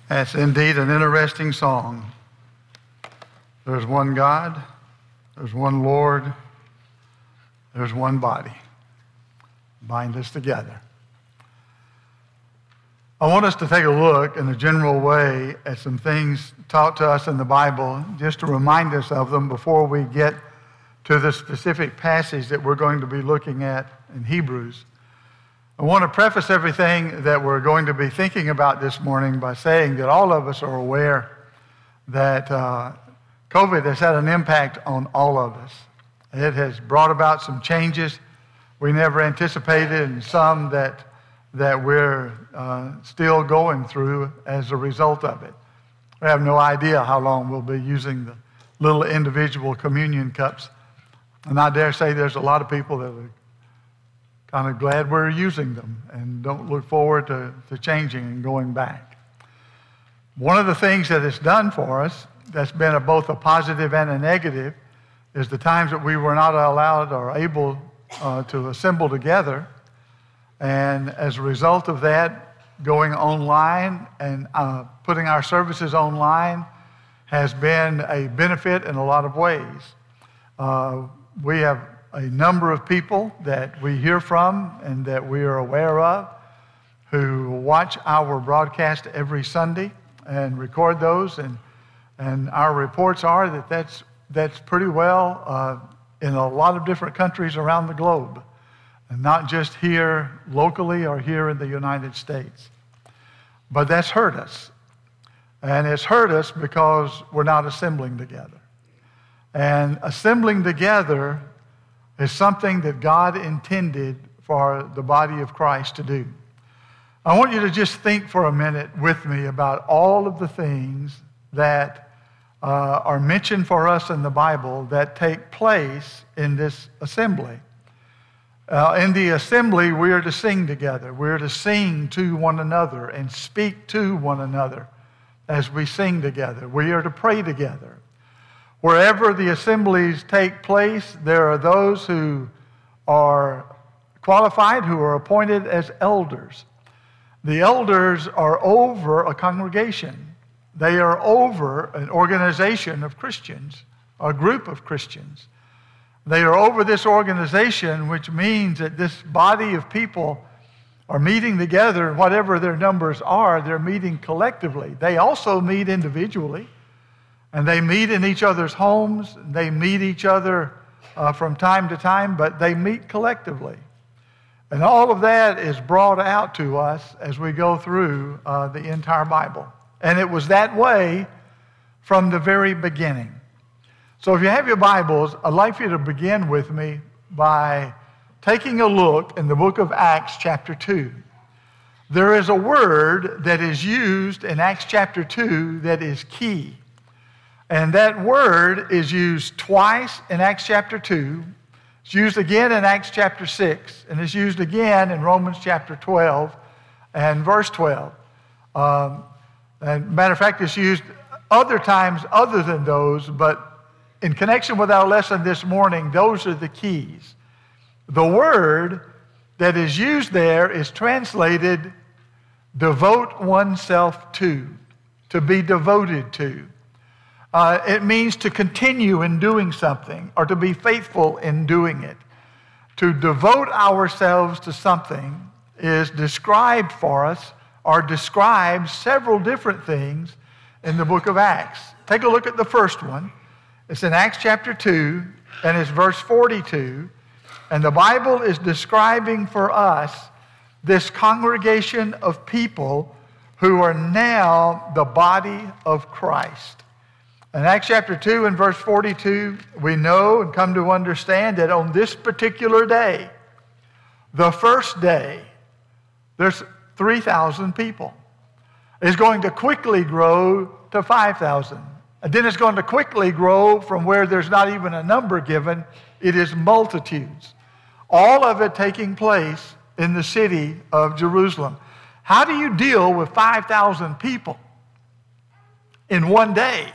That's indeed an interesting song. There's one God, there's one Lord, there's one body. Bind us together. I want us to take a look in a general way at some things taught to us in the Bible, just to remind us of them before we get to the specific passage that we're going to be looking at in Hebrews. I want to preface everything that we're going to be thinking about this morning by saying that all of us are aware that COVID has had an impact on all of us. It has brought about some changes we never anticipated, and some that we're still going through as a result of it. We have no idea how long we'll be using the little individual communion cups. And I dare say there's a lot of people that are kind of glad we're using them and don't look forward to changing and going back. One of the things that it's done for us that's been both a positive and a negative is the times that we were not allowed or able to assemble together. And as a result of that, going online and putting our services online has been a benefit in a lot of ways. We have a number of people that we hear from and that we are aware of who watch our broadcast every Sunday and record those, and our reports are that that's pretty well in a lot of different countries around the globe, and not just here locally or here in the United States. But that's hurt us, and it's hurt us because we're not assembling together. And assembling together is something that God intended for the body of Christ to do. I want you to just think for a minute with me about all of the things that are mentioned for us in the Bible that take place in this assembly. In the assembly, we are to sing together. We are to sing to one another and speak to one another as we sing together. We are to pray together. Wherever the assemblies take place, there are those who are qualified, who are appointed as elders. The elders are over a congregation. They are over an organization of Christians, a group of Christians. They are over this organization, which means that this body of people are meeting together, whatever their numbers are, they're meeting collectively. They also meet individually. And they meet in each other's homes. They meet each other from time to time, but they meet collectively. And all of that is brought out to us as we go through the entire Bible. And it was that way from the very beginning. So if you have your Bibles, I'd like for you to begin with me by taking a look in the book of Acts chapter 2. There is a word that is used in Acts chapter 2 that is key. And that word is used twice in Acts chapter 2. It's used again in Acts chapter 6. And it's used again in Romans chapter 12 and verse 12. And matter of fact, it's used other times other than those, but in connection with our lesson this morning, those are the keys. The word that is used there is translated devote oneself to be devoted to. It means to continue in doing something or to be faithful in doing it. To devote ourselves to something is described for us or describes several different things in the book of Acts. Take a look at the first one. It's in Acts chapter 2 and it's verse 42. And the Bible is describing for us this congregation of people who are now the body of Christ. In Acts chapter 2 and verse 42, we know and come to understand that on this particular day, the first day, there's 3,000 people. It's going to quickly grow to 5,000. And then it's going to quickly grow from where there's not even a number given. It is multitudes. All of it taking place in the city of Jerusalem. How do you deal with 5,000 people in one day?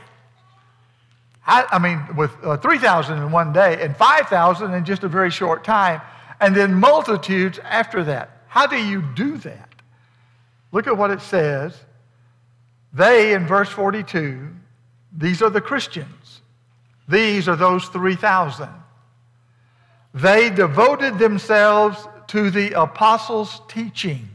With 3,000 in one day and 5,000 in just a very short time, and then multitudes after that. How do you do that? Look at what it says. They, in verse 42, these are the Christians. These are those 3,000. They devoted themselves to the apostles' teaching.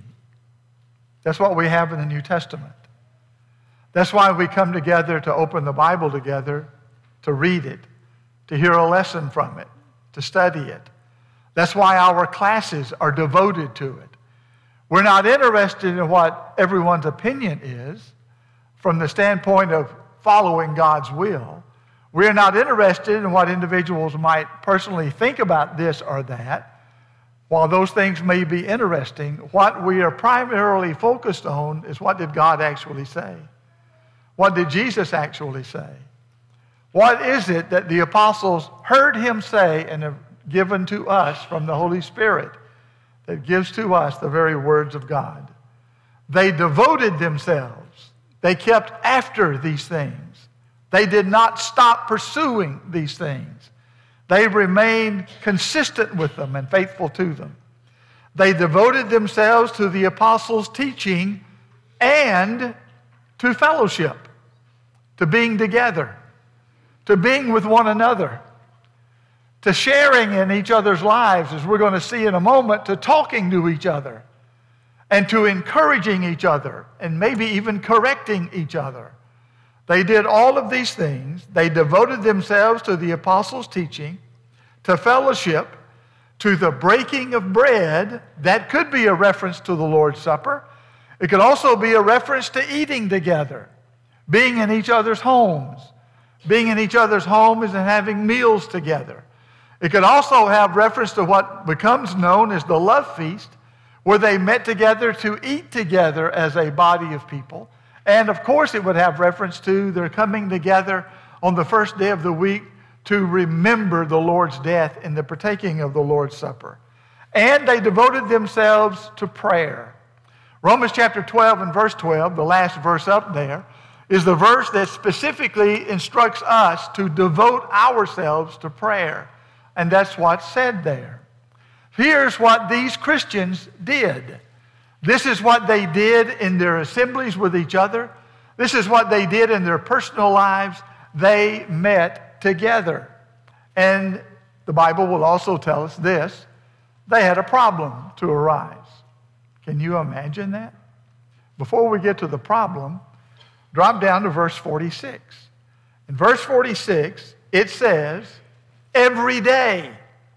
That's what we have in the New Testament. That's why we come together to open the Bible together, to read it, to hear a lesson from it, to study it. That's why our classes are devoted to it. We're not interested in what everyone's opinion is from the standpoint of following God's will. We're not interested in what individuals might personally think about this or that. While those things may be interesting, what we are primarily focused on is what did God actually say? What did Jesus actually say? What is it that the apostles heard him say and have given to us from the Holy Spirit that gives to us the very words of God? They devoted themselves. They kept after these things. They did not stop pursuing these things. They remained consistent with them and faithful to them. They devoted themselves to the apostles' teaching and to fellowship, to being together, to being with one another, to sharing in each other's lives, as we're going to see in a moment, to talking to each other, and to encouraging each other, and maybe even correcting each other. They did all of these things. They devoted themselves to the apostles' teaching, to fellowship, to the breaking of bread. That could be a reference to the Lord's Supper. It could also be a reference to eating together, being in each other's homes. Being in each other's homes and having meals together. It could also have reference to what becomes known as the love feast, where they met together to eat together as a body of people. And of course it would have reference to their coming together on the first day of the week to remember the Lord's death in the partaking of the Lord's Supper. And they devoted themselves to prayer. Romans chapter 12 and verse 12, the last verse up there, is the verse that specifically instructs us to devote ourselves to prayer. And that's what's said there. Here's what these Christians did. This is what they did in their assemblies with each other. This is what they did in their personal lives. They met together. And the Bible will also tell us this. They had a problem to arise. Can you imagine that? Before we get to the problem, drop down to verse 46. In verse 46, it says, every day,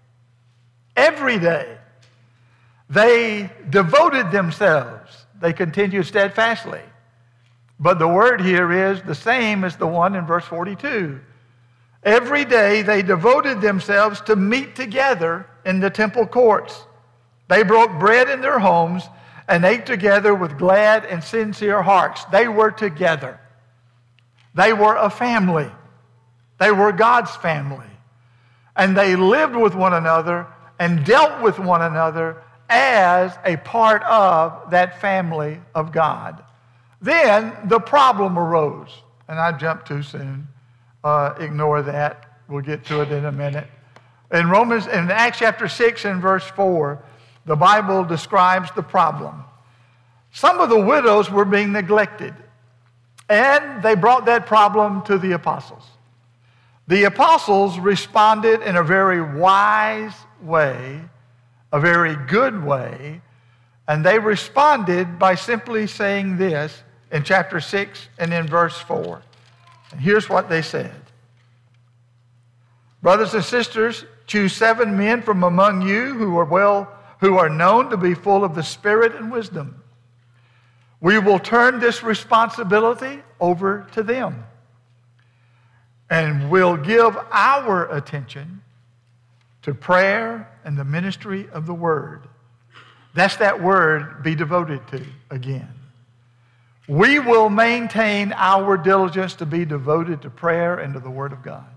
they devoted themselves. They continued steadfastly. But the word here is the same as the one in verse 42. Every day they devoted themselves to meet together in the temple courts. They broke bread in their homes and ate together with glad and sincere hearts. They were together. They were a family. They were God's family. And they lived with one another and dealt with one another as a part of that family of God. Then the problem arose. And I jumped too soon. Ignore that. We'll get to it in a minute. In Acts chapter 6 and verse 4, the Bible describes the problem. Some of the widows were being neglected. And they brought that problem to the apostles. The apostles responded in a very wise way, a very good way, and they responded by simply saying this in chapter 6 and in verse 4. And here's what they said. Brothers and sisters, choose 7 men from among you who are known to be full of the Spirit and wisdom. We will turn this responsibility over to them. And we'll give our attention to prayer and the ministry of the Word. That's that word, be devoted to, again. We will maintain our diligence to be devoted to prayer and to the Word of God.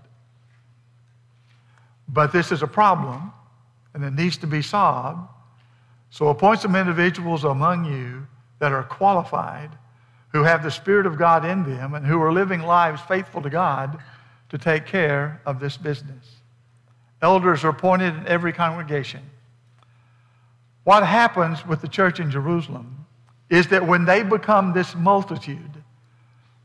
But this is a problem, and it needs to be solved. So appoint some individuals among you that are qualified, who have the Spirit of God in them, and who are living lives faithful to God to take care of this business. Elders are appointed in every congregation. What happens with the church in Jerusalem is that when they become this multitude,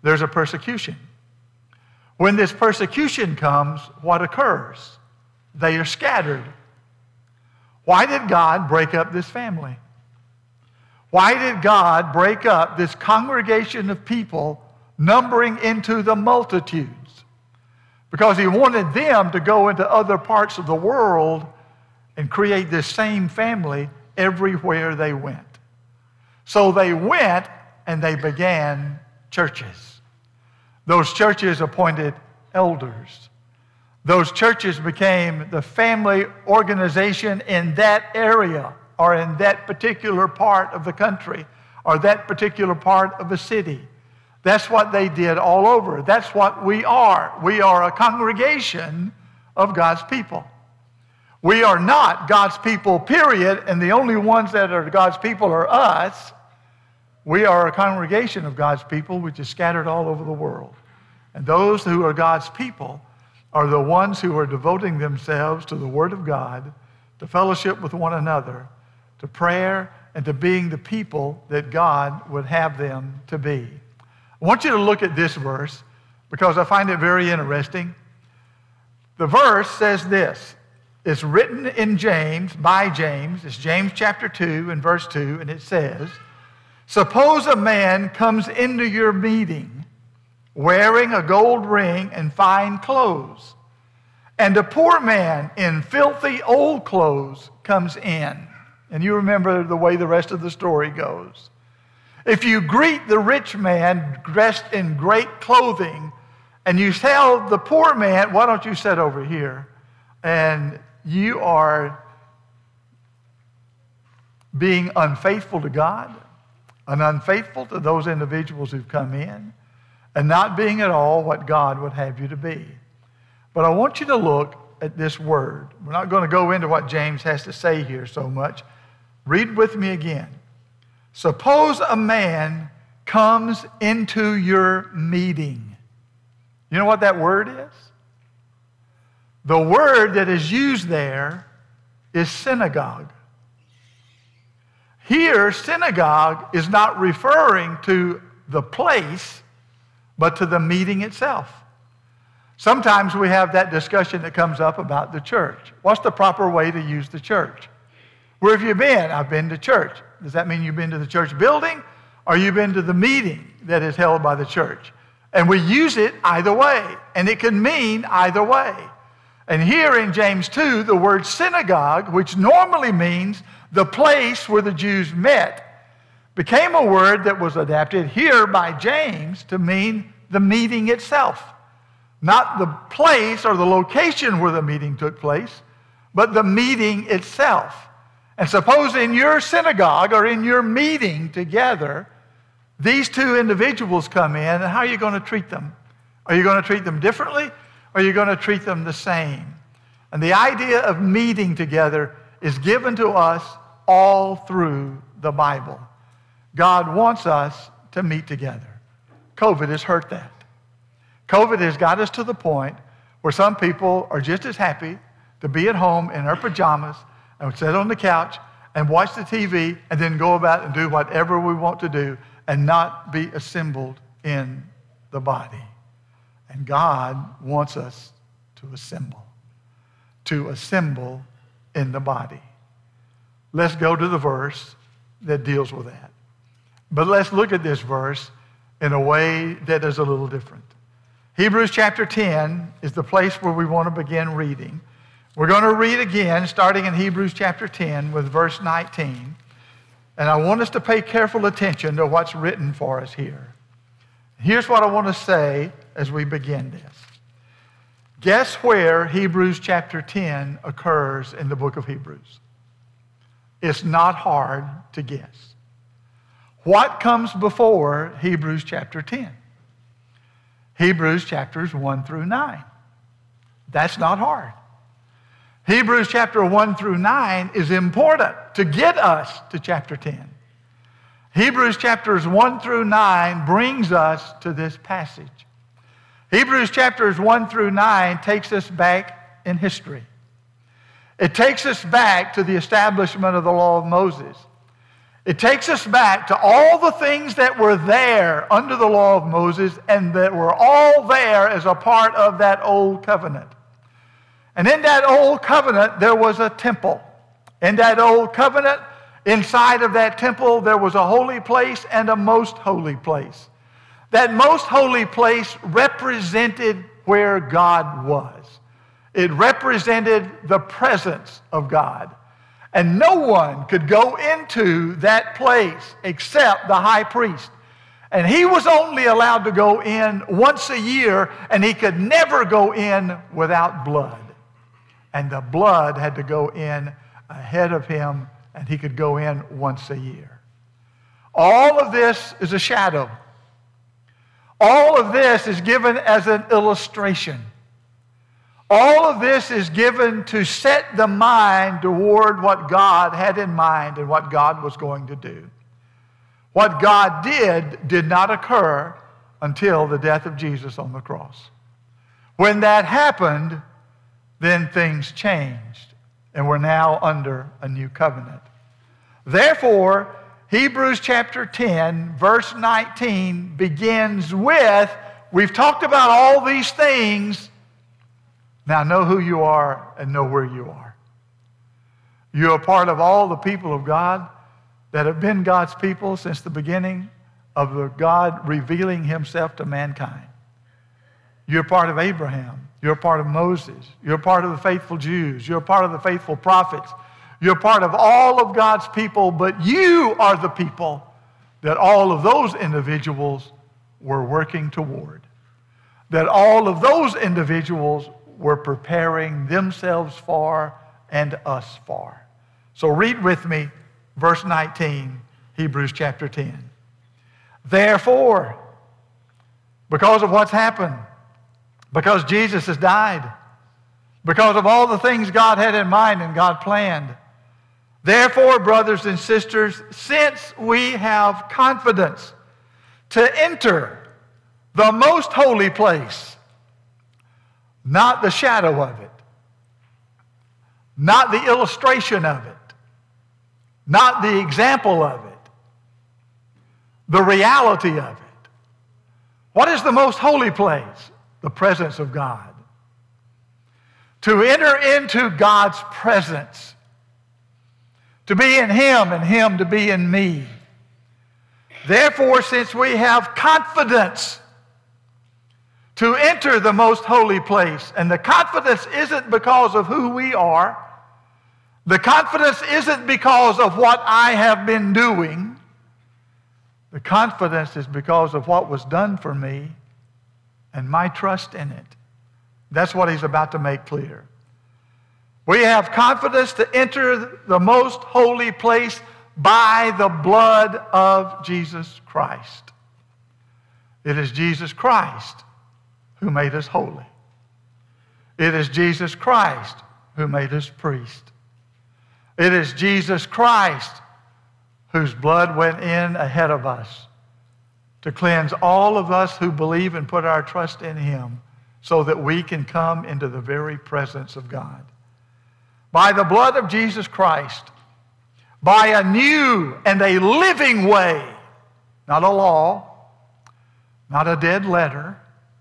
there's a persecution. When this persecution comes, what occurs? They are scattered. Why did God break up this family? Why did God break up this congregation of people numbering into the multitudes? Because he wanted them to go into other parts of the world and create this same family everywhere they went. So they went and they began churches. Those churches appointed elders. Those churches became the family organization in that area or in that particular part of the country or that particular part of the city. That's what they did all over. That's what we are. We are a congregation of God's people. We are not God's people, period, and the only ones that are God's people are us. We are a congregation of God's people which is scattered all over the world. And those who are God's people are the ones who are devoting themselves to the Word of God, to fellowship with one another, to prayer, and to being the people that God would have them to be. I want you to look at this verse because I find it very interesting. The verse says this. It's written in James, by James. It's James chapter 2 and verse 2, and it says, "Suppose a man comes into your meeting wearing a gold ring and fine clothes, and a poor man in filthy old clothes comes in." And you remember the way the rest of the story goes. If you greet the rich man dressed in great clothing, and you tell the poor man, "Why don't you sit over here?" and you are being unfaithful to God and unfaithful to those individuals who've come in, and not being at all what God would have you to be. But I want you to look at this word. We're not going to go into what James has to say here so much. Read with me again. Suppose a man comes into your meeting. You know what that word is? The word that is used there is synagogue. Here, synagogue is not referring to the place, but to the meeting itself. Sometimes we have that discussion that comes up about the church. What's the proper way to use the church? Where have you been? I've been to church. Does that mean you've been to the church building, or you've been to the meeting that is held by the church? And we use it either way, and it can mean either way. And here in James 2, the word synagogue, which normally means the place where the Jews met, became a word that was adapted here by James to mean the meeting itself. Not the place or the location where the meeting took place, but the meeting itself. And suppose in your synagogue or in your meeting together, these two individuals come in, and how are you going to treat them? Are you going to treat them differently, or are you going to treat them the same? And the idea of meeting together is given to us all through the Bible. God wants us to meet together. COVID has hurt that. COVID has got us to the point where some people are just as happy to be at home in their pajamas and sit on the couch and watch the TV and then go about and do whatever we want to do and not be assembled in the body. And God wants us to assemble in the body. Let's go to the verse that deals with that. But let's look at this verse in a way that is a little different. Hebrews chapter 10 is the place where we want to begin reading. We're going to read again, starting in Hebrews chapter 10 with verse 19. And I want us to pay careful attention to what's written for us here. Here's what I want to say as we begin this. Guess where Hebrews chapter 10 occurs in the book of Hebrews? It's not hard to guess. What comes before Hebrews chapter 10? Hebrews chapters 1 through 9. That's not hard. Hebrews chapter 1 through 9 is important to get us to chapter 10. Hebrews chapters 1 through 9 brings us to this passage. Hebrews chapters 1 through 9 takes us back in history. It takes us back to the establishment of the law of Moses. It takes us back to all the things that were there under the law of Moses and that were all there as a part of that old covenant. And in that old covenant, there was a temple. In that old covenant, inside of that temple, there was a holy place and a most holy place. That most holy place represented where God was. It represented the presence of God. And no one could go into that place except the high priest. And he was only allowed to go in once a year, and he could never go in without blood. And the blood had to go in ahead of him, and he could go in once a year. All of this is a shadow. All of this is given as an illustration. All of this is given to set the mind toward what God had in mind and what God was going to do. What God did not occur until the death of Jesus on the cross. When that happened, then things changed, and we're now under a new covenant. Therefore, Hebrews chapter 10, verse 19 begins with, we've talked about all these things. Now know who you are and know where you are. You're a part of all the people of God that have been God's people since the beginning of the God revealing himself to mankind. You're part of Abraham. You're part of Moses. You're part of the faithful Jews. You're part of the faithful prophets. You're part of all of God's people, but you are the people that all of those individuals were working toward. That all of those individuals were preparing themselves for and us for. So read with me verse 19, Hebrews chapter 10. Therefore, because of what's happened, because Jesus has died, because of all the things God had in mind and God planned, therefore, brothers and sisters, since we have confidence to enter the most holy place, not the shadow of it, not the illustration of it, not the example of it, the reality of it. What is the most holy place? The presence of God. To enter into God's presence. To be in him and him to be in me. Therefore, since we have confidence to enter the most holy place, and the confidence isn't because of who we are, the confidence isn't because of what I have been doing, the confidence is because of what was done for me and my trust in it. That's what he's about to make clear. We have confidence to enter the most holy place by the blood of Jesus Christ. It is Jesus Christ who made us holy. It is Jesus Christ who made us priest. It is Jesus Christ whose blood went in ahead of us to cleanse all of us who believe and put our trust in him so that we can come into the very presence of God. By the blood of Jesus Christ, by a new and a living way, not a law, not a dead letter,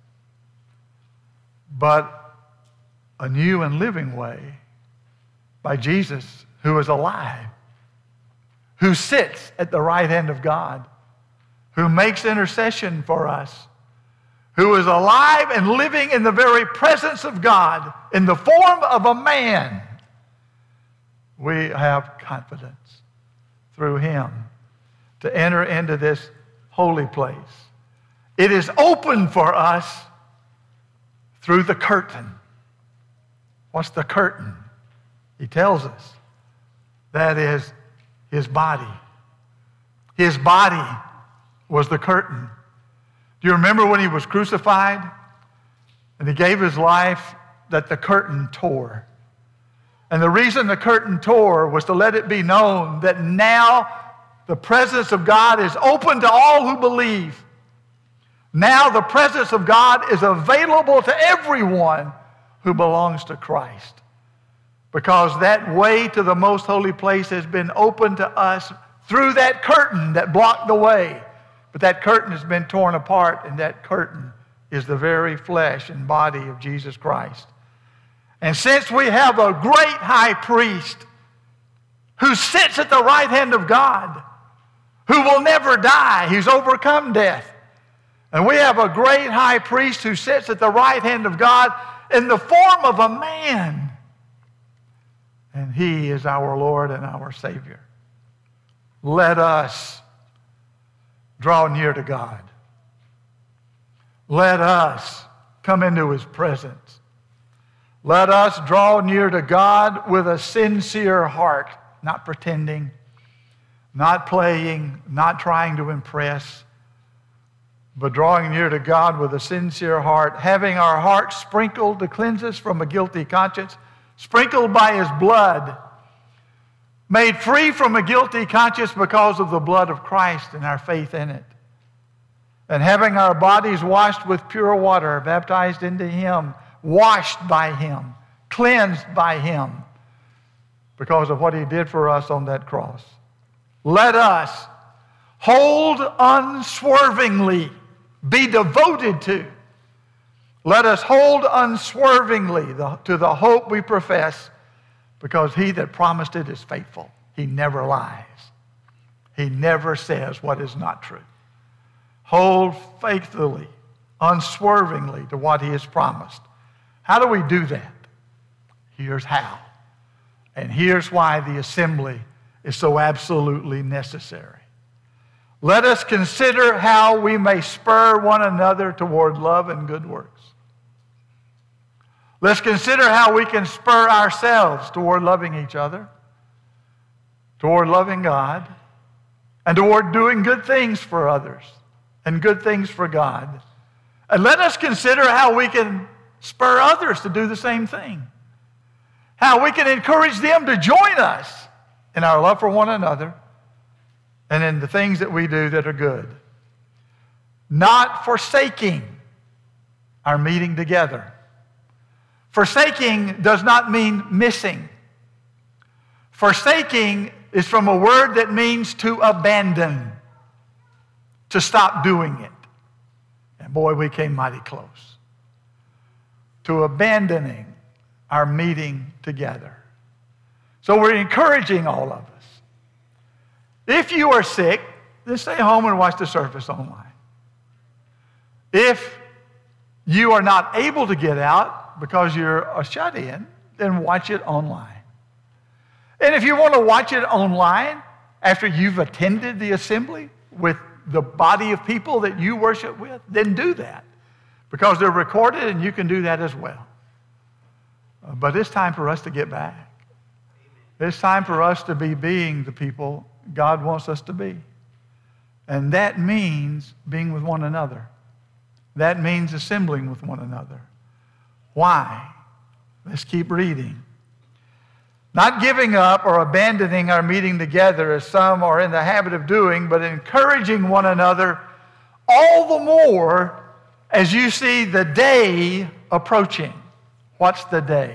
but a new and living way by Jesus, who is alive, who sits at the right hand of God, who makes intercession for us, who is alive and living in the very presence of God in the form of a man. We have confidence through him to enter into this holy place. It is open for us through the curtain. What's the curtain? He tells us that is his body. His body was the curtain. Do you remember when he was crucified and he gave his life, that the curtain tore? And the reason the curtain tore was to let it be known that now the presence of God is open to all who believe. Now the presence of God is available to everyone who belongs to Christ, because that way to the most holy place has been opened to us through that curtain that blocked the way. But that curtain has been torn apart, and that curtain is the very flesh and body of Jesus Christ. And since we have a great high priest who sits at the right hand of God, who will never die, he's overcome death. And we have a great high priest who sits at the right hand of God in the form of a man. And he is our Lord and our Savior. Let us draw near to God. Let us come into his presence. Let us draw near to God with a sincere heart, not pretending, not playing, not trying to impress, but drawing near to God with a sincere heart, having our hearts sprinkled to cleanse us from a guilty conscience, sprinkled by his blood, made free from a guilty conscience because of the blood of Christ and our faith in it. And having our bodies washed with pure water, baptized into him, washed by him, cleansed by him because of what he did for us on that cross. Let us hold unswervingly, be devoted to. Let us hold unswervingly to the hope we profess, because he that promised it is faithful. He never lies. He never says what is not true. Hold faithfully, unswervingly to what he has promised. How do we do that? Here's how. And here's why the assembly is so absolutely necessary. Let us consider how we may spur one another toward love and good works. Let's consider how we can spur ourselves toward loving each other, toward loving God, and toward doing good things for others and good things for God. And let us consider how we can spur others to do the same thing. How we can encourage them to join us in our love for one another and in the things that we do that are good. Not forsaking our meeting together. Forsaking does not mean missing. Forsaking is from a word that means to abandon, to stop doing it. And boy, we came mighty close to abandoning our meeting together. So we're encouraging all of us. If you are sick, then stay home and watch the service online. If you are not able to get out because you're a shut-in, then watch it online. And if you want to watch it online after you've attended the assembly with the body of people that you worship with, then do that, because they're recorded and you can do that as well. But it's time for us to get back. It's time for us to be being the people God wants us to be. And that means being with one another. That means assembling with one another. Why? Let's keep reading. Not giving up or abandoning our meeting together as some are in the habit of doing, but encouraging one another all the more as you see the day approaching. What's the day?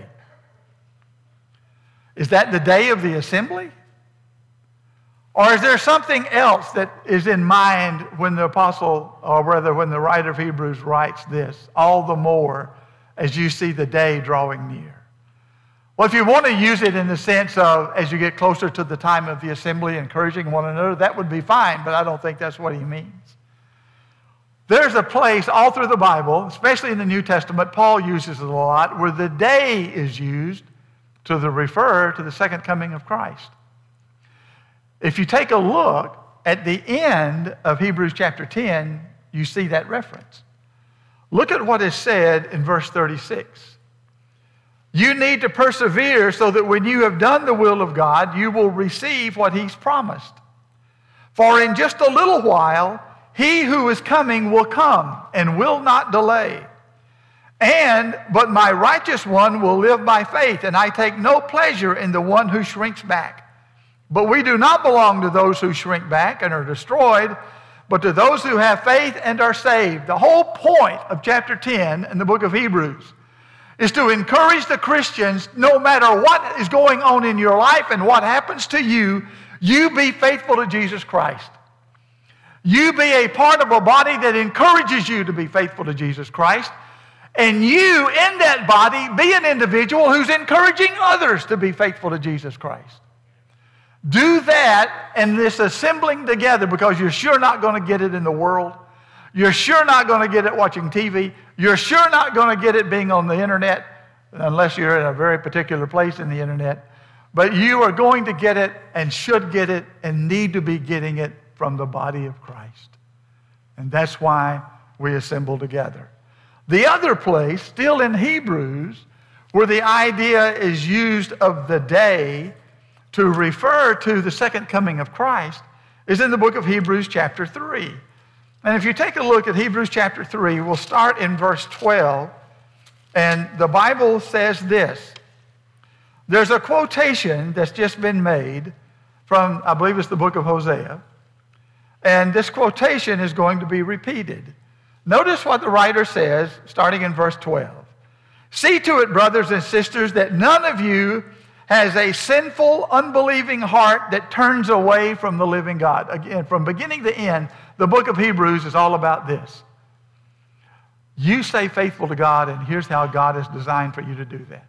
Is that the day of the assembly? Or is there something else that is in mind when the apostle, or rather when the writer of Hebrews writes this, all the more as you see the day drawing near? Well, if you want to use it in the sense of as you get closer to the time of the assembly, encouraging one another, that would be fine, but I don't think that's what he means. There's a place all through the Bible, especially in the New Testament, Paul uses it a lot, where the day is used to refer to the second coming of Christ. If you take a look at the end of Hebrews chapter 10, you see that reference. Look at what is said in verse 36. You need to persevere so that when you have done the will of God, you will receive what he's promised. For in just a little while, he who is coming will come and will not delay. But my righteous one will live by faith, and I take no pleasure in the one who shrinks back. But we do not belong to those who shrink back and are destroyed, but to those who have faith and are saved. The whole point of chapter 10 in the book of Hebrews is to encourage the Christians, no matter what is going on in your life and what happens to you, You be faithful to Jesus Christ. You be a part of a body that encourages you to be faithful to Jesus Christ. And you, in that body, be an individual who's encouraging others to be faithful to Jesus Christ. Do that in this assembling together, because you're sure not going to get it in the world. You're sure not going to get it watching TV. You're sure not going to get it being on the internet, unless you're in a very particular place in the internet. But you are going to get it and should get it and need to be getting it from the body of Christ. And that's why we assemble together. The other place, still in Hebrews, where the idea is used of the day to refer to the second coming of Christ, is in the book of Hebrews chapter 3. And if you take a look at Hebrews chapter 3, we'll start in verse 12. And the Bible says this. There's a quotation that's just been made from, I believe it's the book of Hosea. And this quotation is going to be repeated. Notice what the writer says, starting in verse 12. See to it, brothers and sisters, that none of you has a sinful, unbelieving heart that turns away from the living God. Again, from beginning to end, the book of Hebrews is all about this. You stay faithful to God, and here's how God has designed for you to do that.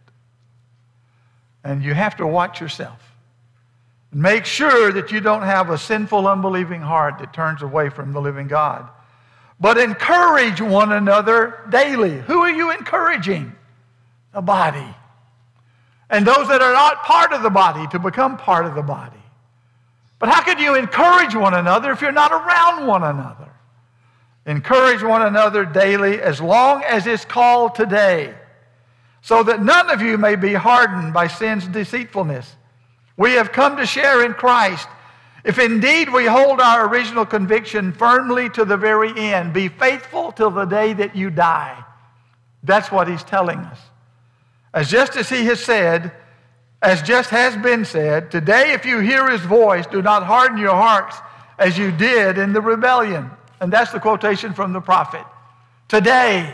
And you have to watch yourself. Make sure that you don't have a sinful, unbelieving heart that turns away from the living God. But encourage one another daily. Who are you encouraging? The body. And those that are not part of the body to become part of the body. But how can you encourage one another if you're not around one another? Encourage one another daily as long as it's called today, so that none of you may be hardened by sin's deceitfulness. We have come to share in Christ. If indeed we hold our original conviction firmly to the very end, be faithful till the day that you die. That's what he's telling us. As just as he has said, as just has been said, today if you hear his voice, do not harden your hearts as you did in the rebellion. And that's the quotation from the prophet. Today.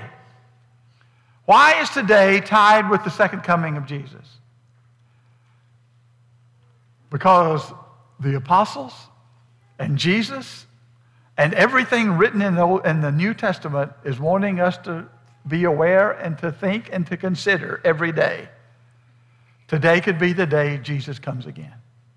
Why is today tied with the second coming of Jesus? Because the apostles and Jesus and everything written in the New Testament is wanting us to be aware and to think and to consider every day. Today could be the day Jesus comes again.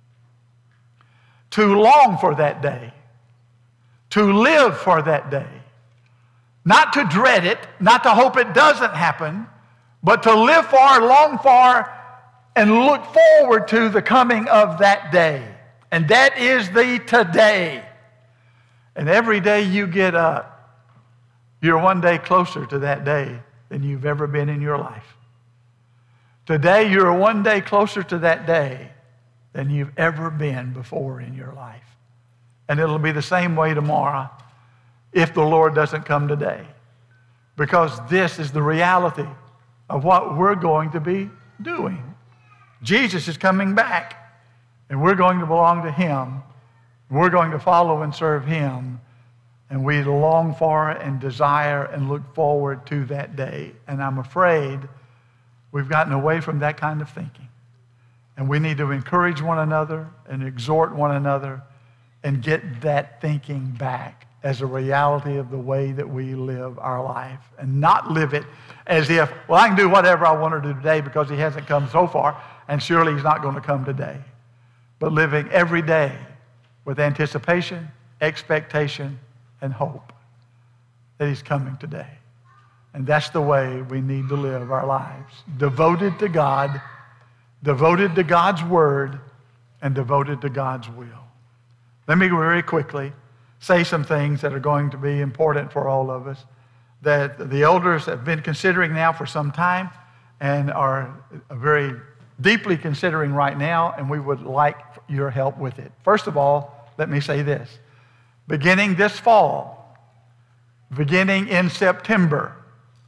To long for that day. To live for that day. Not to dread it, not to hope it doesn't happen, but to live for, long for, and look forward to the coming of that day. And that is the today. And every day you get up, you're one day closer to that day than you've ever been in your life. Today you're one day closer to that day than you've ever been before in your life. And it'll be the same way tomorrow if the Lord doesn't come today. Because this is the reality of what we're going to be doing. Jesus is coming back. And we're going to belong to him. We're going to follow and serve him. And we long for and desire and look forward to that day. And I'm afraid we've gotten away from that kind of thinking. And we need to encourage one another and exhort one another and get that thinking back as a reality of the way that we live our life. And not live it as if, well, I can do whatever I want to do today because he hasn't come so far, and surely he's not going to come today. But living every day with anticipation, expectation, and hope that he's coming today. And that's the way we need to live our lives. Devoted to God, devoted to God's word, and devoted to God's will. Let me very quickly say some things that are going to be important for all of us that the elders have been considering now for some time and are very deeply considering right now, and we would like your help with it. First of all, let me say this. Beginning this fall, beginning in September,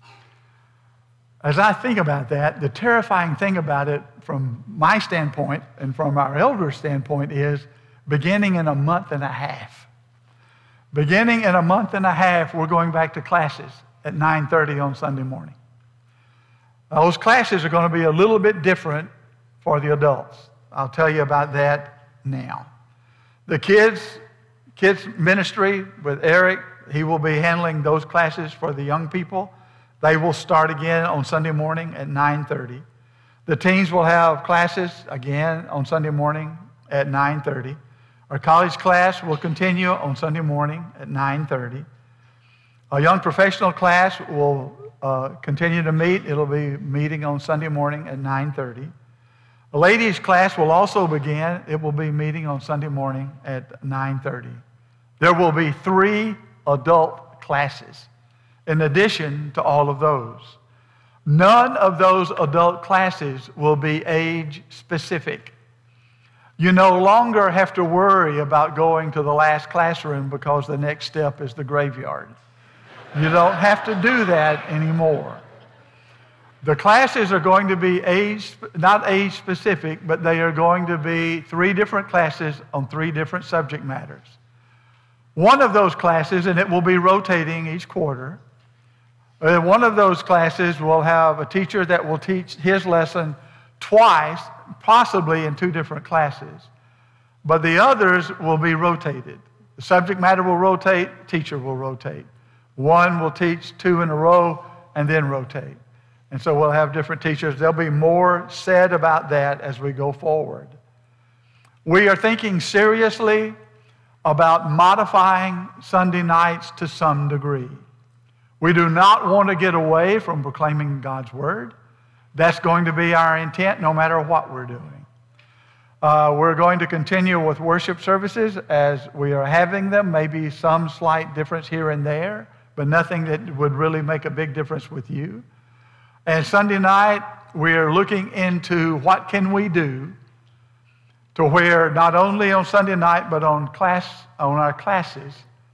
as I think about that, the terrifying thing about it from my standpoint and from our elders' standpoint is beginning in a month and a half. Beginning in a month and a half, we're going back to classes at 9:30 on Sunday morning. Those classes are going to be a little bit different for the adults. I'll tell you about that now. The kids ministry with Eric, he will be handling those classes for the young people. They will start again on Sunday morning at 9:30. The teens will have classes again on Sunday morning at 9:30. Our college class will continue on Sunday morning at 9:30. Our young professional class will continue to meet. It'll be meeting on Sunday morning at 9:30. The ladies' class will also begin. It will be meeting on Sunday morning at 9:30. There will be 3 adult classes in addition to all of those. None of those adult classes will be age specific. You no longer have to worry about going to the last classroom because the next step is the graveyard. You don't have to do that anymore. The classes are going to be not age specific, but they are going to be 3 different classes on 3 different subject matters. One of those classes, and it will be rotating each quarter, one of those classes will have a teacher that will teach his lesson twice, possibly in 2 different classes. But the others will be rotated. The subject matter will rotate, teacher will rotate. One will teach 2 in a row and then rotate. And so we'll have different teachers. There'll be more said about that as we go forward. We are thinking seriously about modifying Sunday nights to some degree. We do not want to get away from proclaiming God's Word. That's going to be our intent no matter what we're doing. We're going to continue with worship services as we are having them, maybe some slight difference here and there, but nothing that would really make a big difference with you. And Sunday night, we are looking into what can we do to where not only on Sunday night, but on our classes,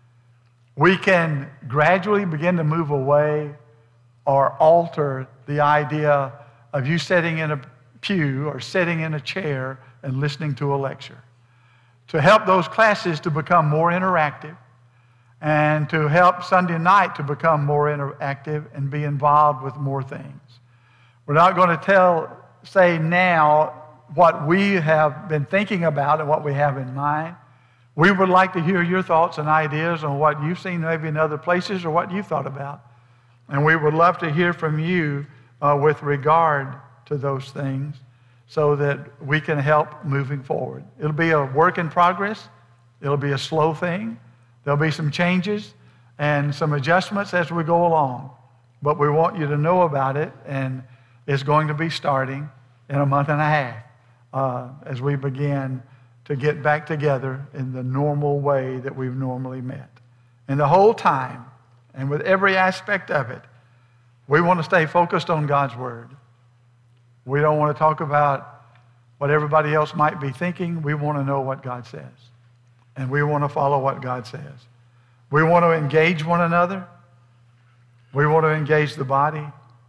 we can gradually begin to move away or alter the idea of you sitting in a pew or sitting in a chair and listening to a lecture. To help those classes to become more interactive and to help Sunday night to become more interactive and be involved with more things. We're not going to say now what we have been thinking about and what we have in mind. We would like to hear your thoughts and ideas on what you've seen maybe in other places or what you've thought about. And we would love to hear from you with regard to those things so that we can help moving forward. It'll be a work in progress. It'll be a slow thing. There'll be some changes and some adjustments as we go along. But we want you to know about it, and it's going to be starting in a month and a half as we begin to get back together in the normal way that we've normally met. And the whole time, and with every aspect of it, we want to stay focused on God's Word. We don't want to talk about what everybody else might be thinking. We want to know what God says. And we want to follow what God says. We want to engage one another. We want to engage the body.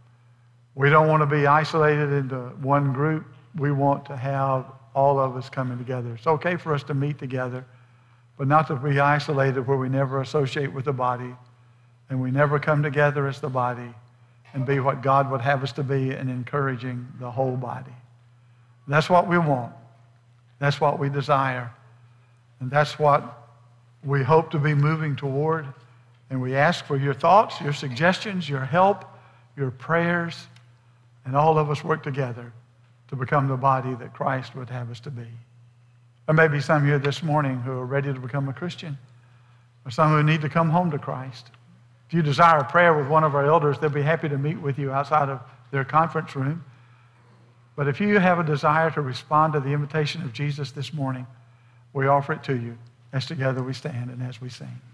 We don't want to be isolated into one group. We want to have all of us coming together. It's okay for us to meet together, but not to be isolated where we never associate with the body and we never come together as the body and be what God would have us to be in encouraging the whole body. That's what we want. That's what we desire. And that's what we hope to be moving toward. And we ask for your thoughts, your suggestions, your help, your prayers, and all of us work together to become the body that Christ would have us to be. There may be some here this morning who are ready to become a Christian, or some who need to come home to Christ. If you desire a prayer with one of our elders, they'll be happy to meet with you outside of their conference room. But if you have a desire to respond to the invitation of Jesus this morning, we offer it to you as together we stand and as we sing.